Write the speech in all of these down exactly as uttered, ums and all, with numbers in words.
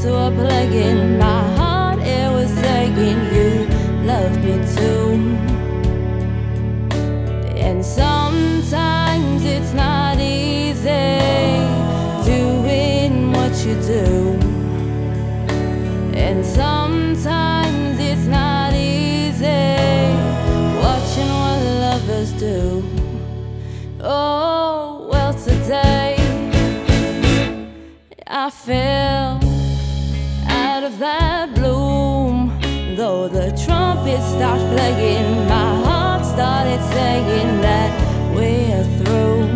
were playing. My heart, it was saying you love me too. And sometimes it's not easy doing what you do. And sometimes it's not easy watching what lovers do. Oh, well, today I fell out of that bloom. Though the trumpet stopped playing, my heart started saying that we're through.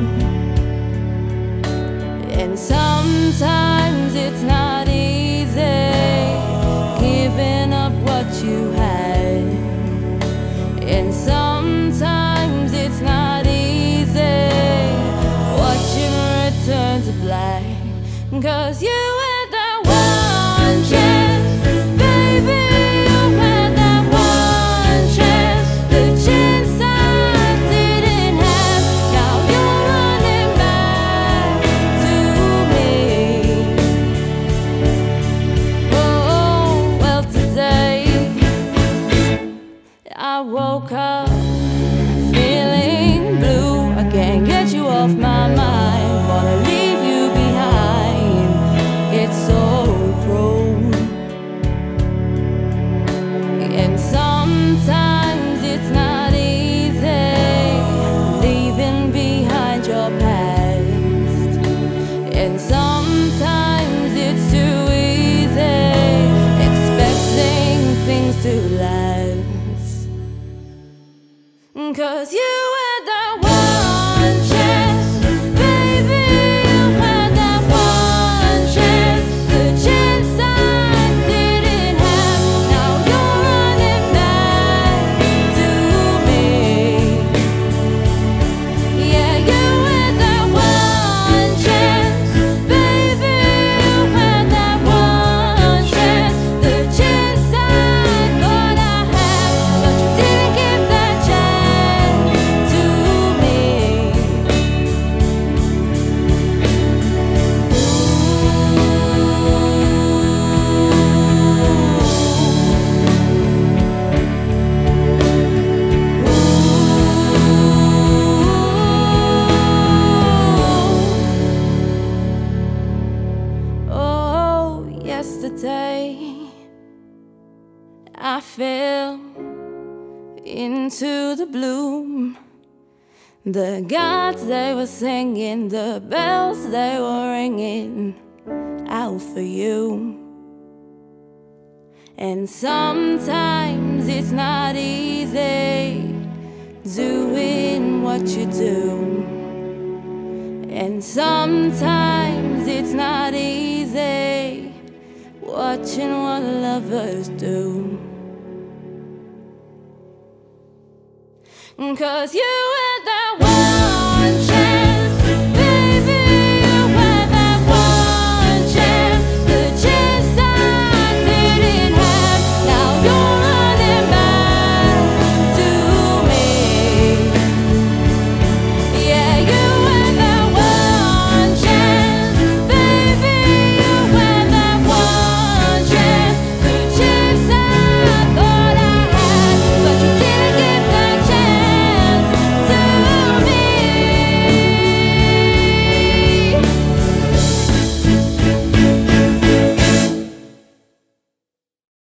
And sometimes it's not easy giving up what you had. And sometimes it's not easy watching return to black. 'Cause you had that one chance, baby, you had that one chance, the chance I didn't have. Now you're running back to me. Oh, well, today I woke up feeling blue. I can't get you off my mind, wanna leave you behind. It's so cruel. And sometimes it's not easy leaving behind your past. And sometimes it's too easy expecting things to last. 'Cause you had that one chance, baby, you had that one chance, the chance I didn't have. Now you're running back to me. Yeah, you had that one chance, baby, you had that one chance, the chance I thought I had, but you didn't give that chance to me. Oh, yesterday I fell into the bloom. The gods, they were singing, the bells, they were ringing out for you. And sometimes it's not easy doing what you do. And sometimes it's not easy watching what lovers do. 'Cause you had